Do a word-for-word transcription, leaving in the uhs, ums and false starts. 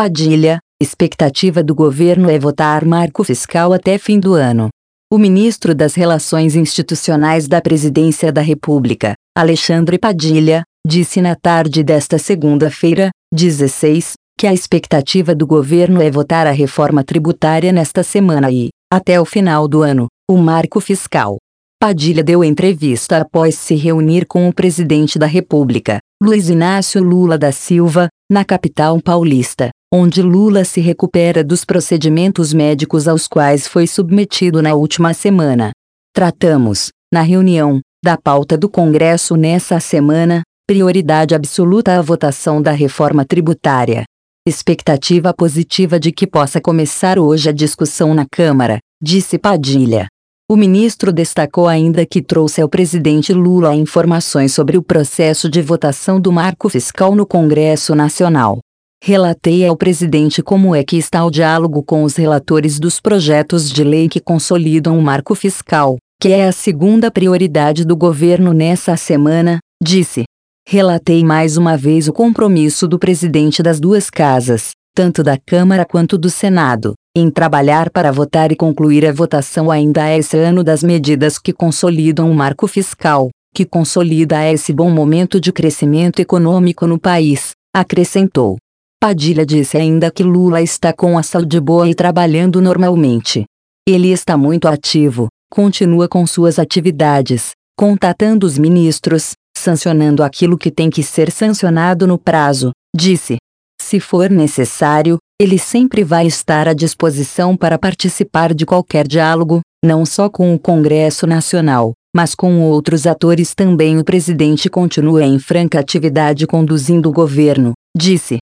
Padilha, expectativa do governo é votar marco fiscal até fim do ano. O ministro das Relações Institucionais da Presidência da República, Alexandre Padilha, disse na tarde desta segunda-feira, dezesseis, que a expectativa do governo é votar a reforma tributária nesta semana e, até o final do ano, o marco fiscal. Padilha deu entrevista após se reunir com o presidente da República, Luiz Inácio Lula da Silva, na capital paulista, onde Lula se recupera dos procedimentos médicos aos quais foi submetido na última semana. Tratamos, na reunião, da pauta do Congresso nessa semana, prioridade absoluta à votação da reforma tributária. Expectativa positiva de que possa começar hoje a discussão na Câmara, disse Padilha. O ministro destacou ainda que trouxe ao presidente Lula informações sobre o processo de votação do marco fiscal no Congresso Nacional. Relatei ao presidente como é que está o diálogo com os relatores dos projetos de lei que consolidam o marco fiscal, que é a segunda prioridade do governo nessa semana, disse. Relatei mais uma vez o compromisso do presidente das duas casas, tanto da Câmara quanto do Senado, em trabalhar para votar e concluir a votação ainda esse ano das medidas que consolidam o marco fiscal, que consolida esse bom momento de crescimento econômico no país, acrescentou. Padilha disse ainda que Lula está com a saúde boa e trabalhando normalmente. Ele está muito ativo, continua com suas atividades, contatando os ministros, sancionando aquilo que tem que ser sancionado no prazo, disse. Se for necessário, ele sempre vai estar à disposição para participar de qualquer diálogo, não só com o Congresso Nacional, mas com outros atores também. O presidente continua em franca atividade conduzindo o governo, disse.